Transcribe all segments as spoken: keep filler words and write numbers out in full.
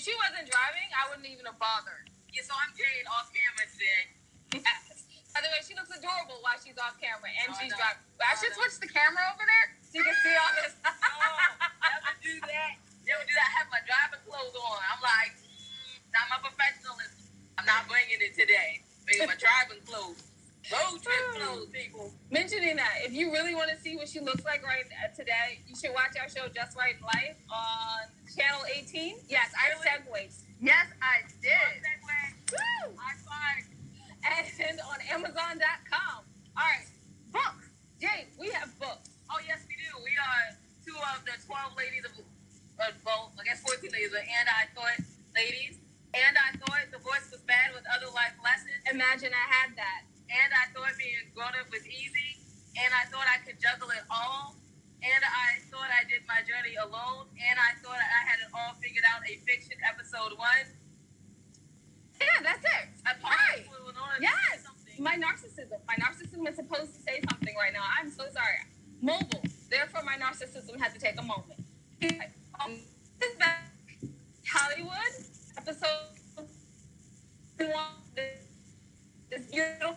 if she wasn't driving, I wouldn't even have bothered. Yeah, so I'm Jade off camera today. Yes. By the way, she looks adorable while she's off camera and Oh, she's no. driving. I should switch the camera over there so you can see all this. No, never do that. Never do that. I have my driving clothes on. I'm like, mm, not my professionalism. I'm not bringing it today. Bringing my driving clothes. Road trip clothes, people. Mentioning that, if you really want to see what she looks like right today, you should watch our show Just Right in Life on Channel eighteen. Yes, I Really? segues. Yes, I did. Woo! I find. And on Amazon dot com. All right, books. Jade, we have books. Oh, yes, we do. We are two of the twelve ladies of, uh, well, I guess fourteen ladies, but and I thought ladies. And I thought the voice was bad with other life lessons. Imagine I had that. And I thought being grown up was easy. And I thought I could juggle it all. And I thought I did my journey alone. And I thought I had it all figured out. A fiction episode one. Yeah, that's it. I Right. paused on Yes. something. My narcissism. My narcissism is supposed to say something right now. I'm so sorry. Mobile. Therefore, my narcissism had to take a moment. Um, this back. Hollywood episode one. This beautiful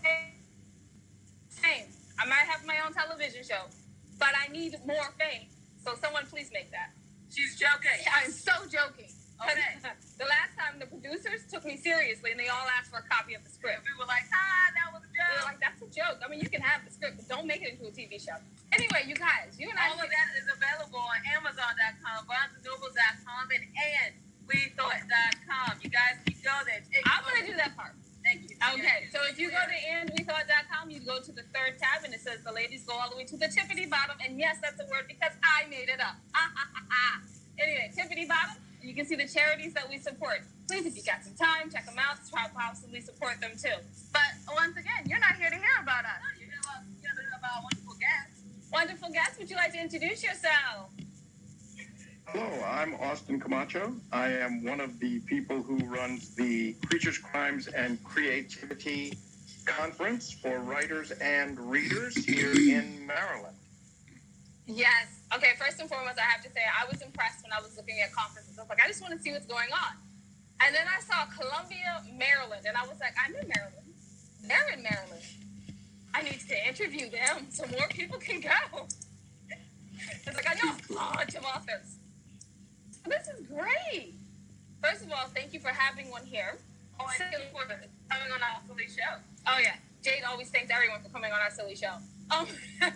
fame. I might have my own television show, but I need more fame. So someone please make that. She's joking. I'm so joking. Okay. The last time the producers took me seriously and they all asked for a copy of the script. We were like, ah, that was a They were joke. like, that's a joke. I mean, you can have the script, but don't make it into a T V show. Anyway, you guys, you and I. All of that is available on Amazon dot com, Barnes and Noble dot com, and, and we thought dot com. You guys can go there. Take I'm going to do that part. Thank you. Okay, so if you go to and we thought dot com, you go to the third tab, and it says the ladies go all the way to the tippity bottom. And yes, that's a word because I made it up. Ah, ah, ah, ah. Anyway, tippity bottom, you can see the charities that we support. Please, if you got some time, check them out. Try to possibly support them too. But once again, you're not here to hear about us. You hear about, you hear about wonderful guests. Wonderful guest, would you like to introduce yourself? Hello, I'm Austin Camacho. I am one of the people who runs the Creatures, Crimes, and Creativity Conference for writers and readers here in Maryland. Yes. Okay, first and foremost, I have to say I was impressed when I was looking at conferences. I was like, I just want to see what's going on. And then I saw Columbia, Maryland, and I was like, I'm in Maryland. They're in Maryland. I need to interview them so more people can go. It's like, I know a bunch of authors. This is great. First of all, thank you for having one here. Oh, and thank you for coming on our silly show. Oh, yeah. Jade always thanks everyone for coming on our silly show. Um,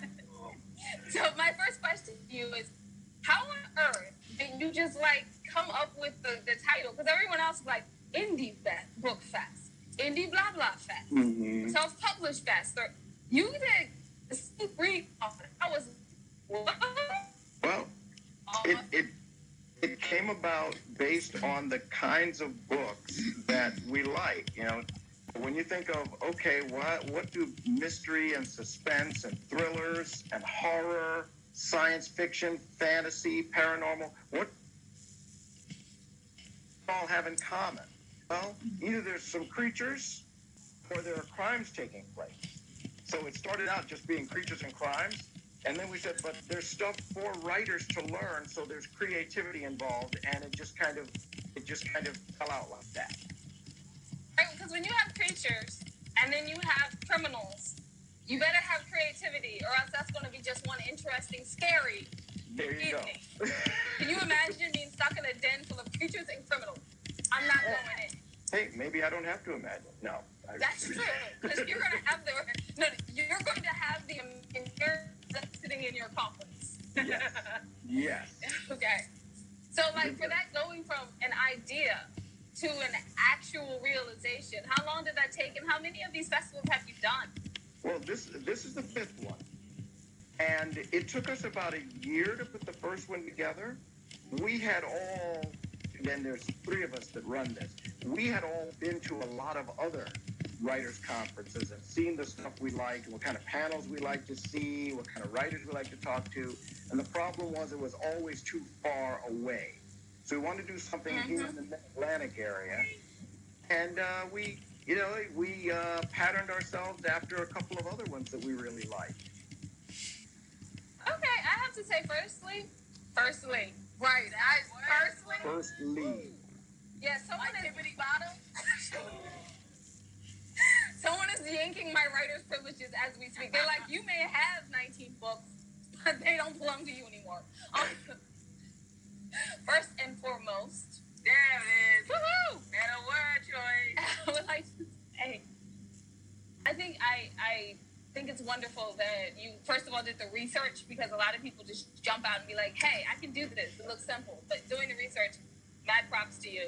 so my first question to you is, how on earth did you just, like, come up with the, the title? Because everyone else is like, Indie Fest, Book Fest, Indie Blah Blah Fest, Mm-hmm. Self-Published Fest. Or, you did the free. I was, what? Well, it, it it came about based on the kinds of books that we like. You know, when you think of, okay, what what do mystery and suspense and thrillers and horror, science fiction, fantasy, paranormal, what all have in common? Well, either there's some creatures or there are crimes taking place. So it started out just being creatures and crimes. And then we said, but there's stuff for writers to learn, so there's creativity involved, and it just kind of, it just kind of fell out like that. Right, because when you have creatures and then you have criminals, you better have creativity, or else that's going to be just one interesting, scary There you evening. go. Can you imagine being stuck in a den full of creatures and criminals? I'm not going in. Hey, maybe I don't have to imagine. No. I, That's true, because you're going to have the no, you're going to have the sitting in your coffins. Yes. Yes. Okay. So, like, for that going from an idea to an actual realization, how long did that take, and how many of these festivals have you done? Well, this this is the fifth one, and it took us about a year to put the first one together. We had all, then there's three of us that run this. We had all been to a lot of other writers' conferences and seen the stuff we liked, what kind of panels we like to see, what kind of writers we like to talk to. And the problem was it was always too far away. So we wanted to do something mm-hmm. here in the Mid-Atlantic area. And uh, we, you know, we uh, patterned ourselves after a couple of other ones that we really liked. Okay, I have to say, firstly, firstly, right, I, firstly, Firstly. Yeah, someone Like is Tiffany Bottom. someone is yanking my writer's privileges as we speak. They're like, you may have nineteen books, but they don't belong to you anymore. Um, first and foremost, There it is. woohoo! Better word choice. I would like to say, I think I I think it's wonderful that you first of all did the research, because a lot of people just jump out and be like, hey, I can do this. It looks simple. But doing the research, mad props to you.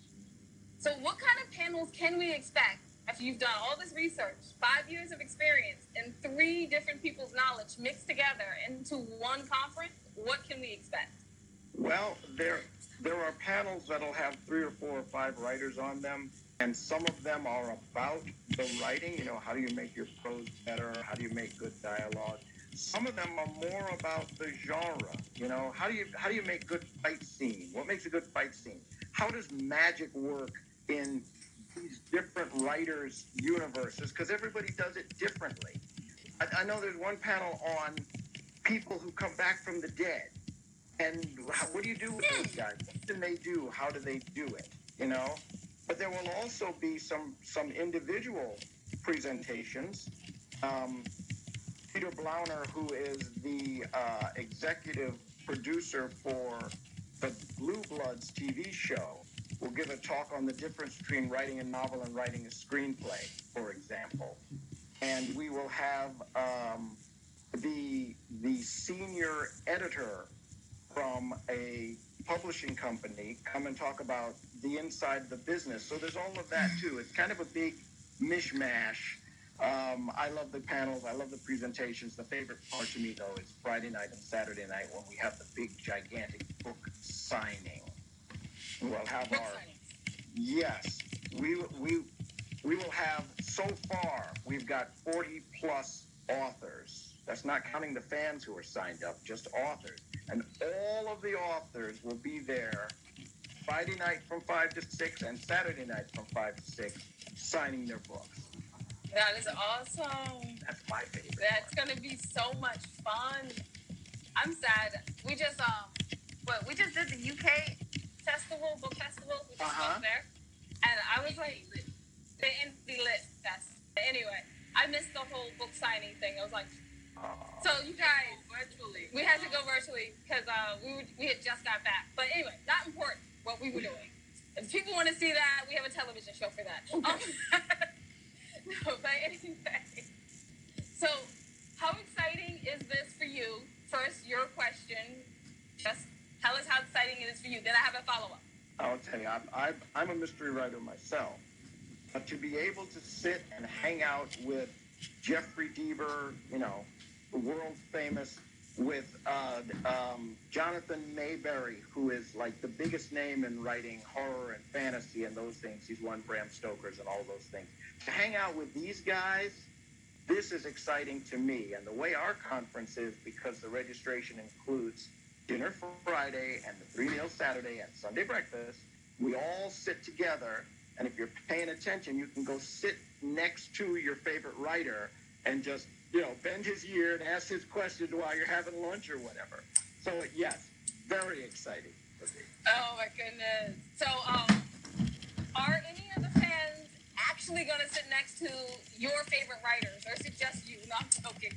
So what kind of panels can we expect after you've done all this research, five years of experience, and three different people's knowledge mixed together into one conference? What can we expect? Well, there there are panels that'll have three or four or five writers on them, and some of them are about the writing. You know, how do you make your prose better? How do you make good dialogue? Some of them are more about the genre. You know, how do you how do you make good fight scene? What makes a good fight scene? How does magic work in these different writers' universes? Because everybody does it differently. I, I know there's one panel on people who come back from the dead. And how, what do you do with those guys? What can they do? How do they do it? You know? But there will also be some some individual presentations. Um, Peter Blauner, who is the uh, executive producer for the Blue Bloods T V show, will give a talk on the difference between writing a novel and writing a screenplay, for example. And we will have um, the the senior editor from a publishing company come and talk about the inside of the business. So there's all of that too. It's kind of a big mishmash. Um, I love the panels. I love the presentations. The favorite part to me, though, is Friday night and Saturday night when we have the big, gigantic book signing. We'll have Book our signings. yes. We we we will have so far. We've got forty plus authors. That's not counting the fans who are signed up, just authors. And all of the authors will be there Friday night from five to six and Saturday night from five to six, signing their books. That is awesome. That's my favorite. That's gonna be so much fun. I'm sad. We just um, what we just did the U K festival, book festival. We just Uh-huh. went there, and I was like, the Indie Lit Fest. But anyway, I missed the whole book signing thing. I was like, Uh, so you guys, Virtually. we had to go virtually because uh, we were, we had just got back. But anyway, not important what we were doing. If people want to see that, we have a television show for that. Um, no, but anyway. So, how exciting is this for you? First, your question. Just tell us how exciting it is for you. Then I have a follow-up. I'll tell you, I'm, I'm, I'm a mystery writer myself. But to be able to sit and hang out with Jeffrey Deaver, you know, world famous, with uh, um, Jonathan Mayberry, who is like the biggest name in writing horror and fantasy and those things. He's won Bram Stoker's and all those things. To hang out with these guys, this is exciting to me. And the way our conference is, because the registration includes dinner for Friday and the three meals Saturday and Sunday breakfast, we all sit together. And if you're paying attention, you can go sit next to your favorite writer and just, you know, bend his ear and ask his questions while you're having lunch or whatever. So, yes, very exciting for me. Oh my goodness. So, um, are any of the fans actually going to sit next to your favorite writers, or is it just you? No, I'm joking.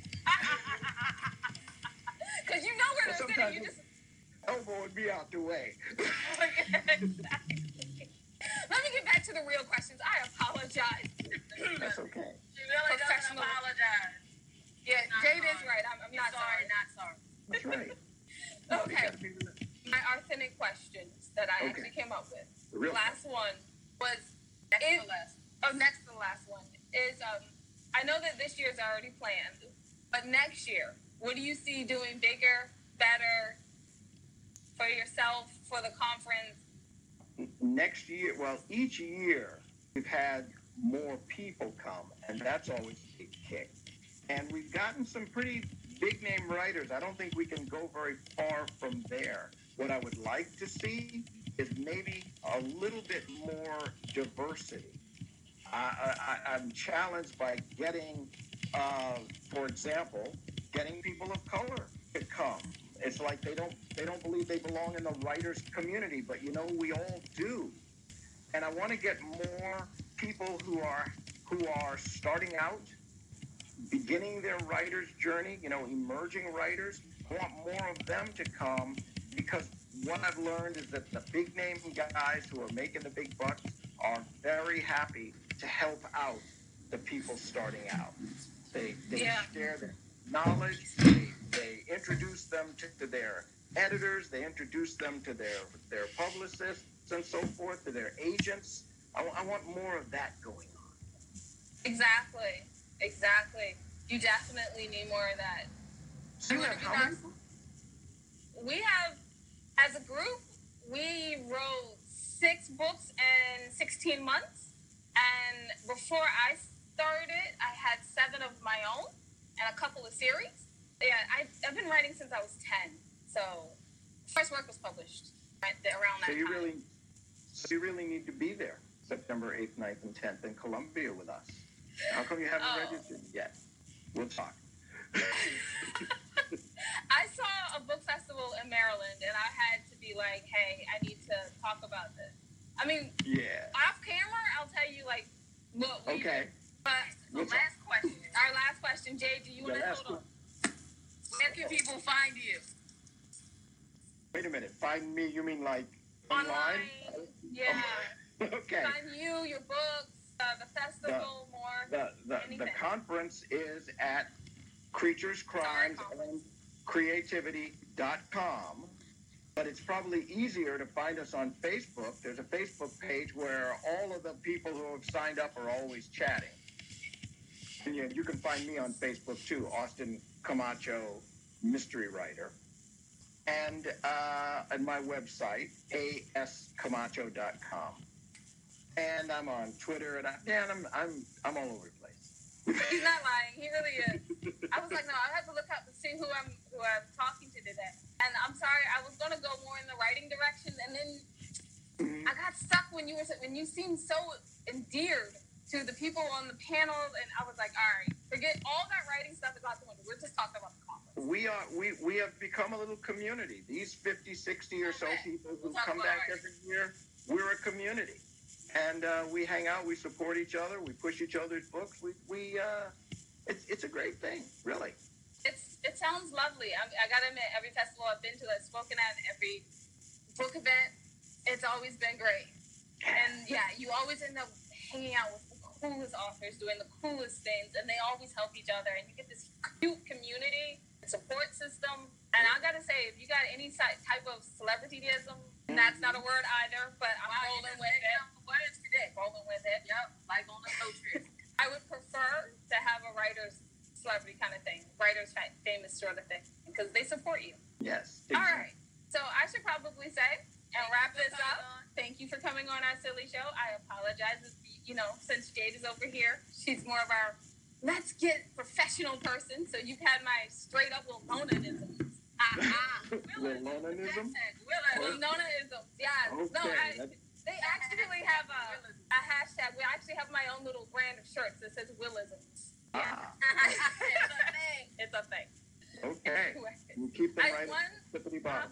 Because you know where they're sitting. Sometimes You just elbowing me out the way. exactly. Let me get back to the real questions. I apologize. That's okay. She really doesn't Professional. apologize. Yeah, Not Jade is sorry. right. I'm, I'm You're not sorry. Not sorry. That's right. Okay. You gotta be My authentic questions that I Okay. actually came up with. the real Last one was Next It- to last. oh next to the last one is um I know that this year's already planned, but next year, what do you see doing bigger, better for yourself, for the conference? Next year, well, each year we've had more people come, and that's always a big kick. And we've gotten some pretty big name writers. I don't think we can go very far from there. What I would like to see is maybe a little bit more diversity. I, I, I'm challenged by getting, uh, for example, getting people of color to come. It's like they don't they don't believe they belong in the writers community, but you know we all do. and I want to get more people who are who are starting out, beginning their writer's journey, you know, emerging writers. I want more of them to come, because what I've learned is that the big name guys who are making the big bucks are very happy to help out the people starting out. They they Yeah. share their knowledge, they, they introduce them to, to their editors, they introduce them to their, their publicists and so forth, to their agents. I, I want more of that going on. Exactly. Exactly. You definitely need more of that. So you I'm have gonna be how many? honest. We have, as a group, we wrote six books in sixteen months. And before I started, I had seven of my own and a couple of series. Yeah, I, I've been writing since I was ten. So, first work was published right there, around that So you time. really, so you really need to be there September eighth, ninth, and tenth in Columbia with us. How come you haven't Oh. registered yet? We'll talk. I saw a book festival in Maryland, and I had to be like, hey, I need to talk about this. I mean, Yeah. off camera, I'll tell you, like, what we Okay. did. But the What's last question, our last question, Jay, do you The want to last hold on? Where can people find you? Wait a minute. Find me, you mean like Online, online? yeah. Okay. Find you, your books, uh, the festival, more. The, the, the Anything. conference is at creatures, crimes, and creativity dot com. But it's probably easier to find us on Facebook. There's a Facebook page where all of the people who have signed up are always chatting. And you, you can find me on Facebook too, Austin Camacho, mystery writer. And uh, at my website, a s camacho dot com. And I'm on Twitter, and I, man, I'm I'm I'm all over the place. He's not lying. He really is. I was like, no, I have to look up to see who I'm who I'm talking to today. And I'm sorry, I was gonna go more in the writing direction, and then Mhm. I got stuck when you were when you seemed so endeared to the people on the panel, and I was like, all right, forget all that writing stuff is out the window. We're just talking about the conference. We are we we have become a little community. These fifty, sixty or so people who We'll talk come about back it. every year, we're a community. And uh, we hang out, we support each other, we push each other's books. We we uh, it's it's a great thing, really. It's it sounds lovely. I, I gotta admit, every festival I've been to, I've spoken at, every book event, it's always been great. And yeah, you always end up hanging out with the coolest authors, doing the coolest things, and they always help each other. And you get this cute community support system. And I gotta say, if you got any si- type of celebrityism, and that's not a word either, but I'm Wow, rolling you with just it. picked up words today. Rolling with it. Yep, like on the road trip. I would prefer to have a writer's celebrity kind of thing, writer's fa- famous sort of thing, because they support you. Yes. All right. So I should probably say and wrap this up. on. Thank you for coming on our silly show. I apologize, if, you know, since Jade is over here, she's more of our let's get professional person. So you've had my straight up Wilmonaism. Ah, ah. Wilmonaism? Wilmonaism. Yeah. No, Okay. I, that's- they actually have a, a hashtag. We actually have my own little brand of shirts that says Willisms. Ah, It's a thing. okay. You keep them I right won. at the tippity bottom.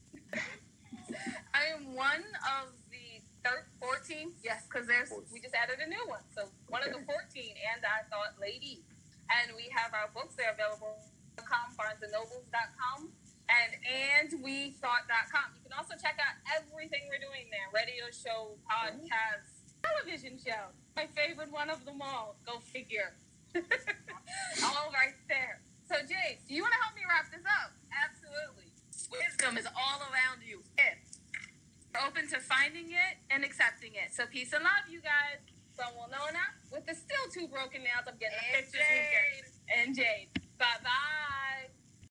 I am one of the thir- fourteen. Yes, because there's we just added a new one. So one of the fourteen, and I thought lady. And we have our books. They're available dot com, barnes and nobles dot com, and and we thought dot com. You can also check out everything we're doing there: radio show, podcast, television show. My favorite one of them all. Go figure. All right there. So Jay, do you want to help me wrap this up? Absolutely. Wisdom is all around you. We're open to finding it and accepting it. So peace and love, you guys. From Winona with the still two broken nails. I'm getting the And pictures weekend. And Jade. Bye bye.